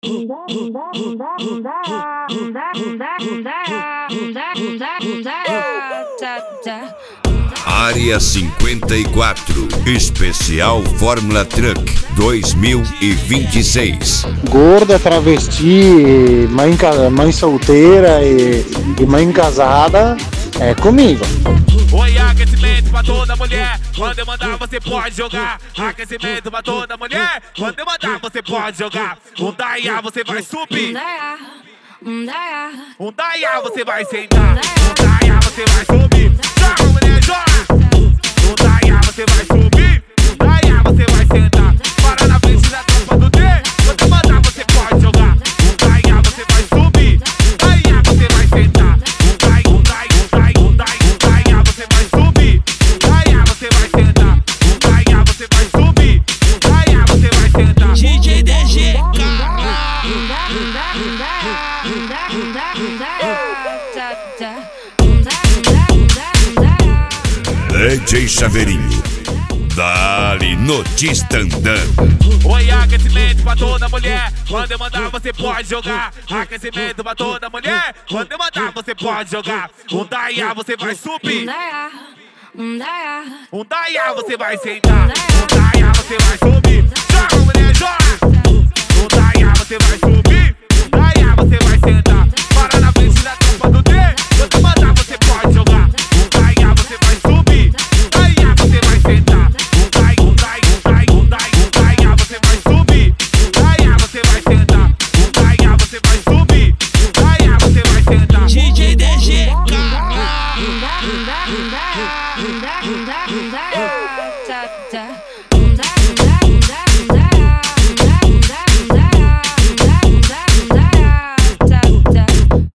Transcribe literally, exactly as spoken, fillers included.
Área cinquenta e quatro, especial Fórmula Truck dois mil e vinte e seis. Gorda, travesti, mãe, mãe solteira e, e mãe casada é comigo. Oi, aquecimento pra toda mulher. Quando eu mandar você pode jogar. Aquecimento pra toda mulher. Quando eu mandar você pode jogar. Um daia você vai subir. Um daia você vai sentar. Um daia você vai subir. Joga, mulher, joga. Um daia você vai subir. Um daia você vai sentar. Para na frente da tropa do D. Quando eu mandar você pode jogar. Um daia você vai subir. Um daia você vai sentar. Um daia, um daia, um daia, um daia, um daia você vai subir. Um daia você vai sentar. Um daia você vai subir. Um daia você vai sentar. D J D G, cara. D J Chaveirinho, dali no Tistandã. Oi, aquecimento pra toda mulher. Quando eu mandar você pode jogar. Aquecimento pra toda mulher. Quando eu mandar você pode jogar. Um daia você vai subir. Um daia você vai sentar. Um daia você vai subir. Joga, mulher, joga. Um daia você vai subir.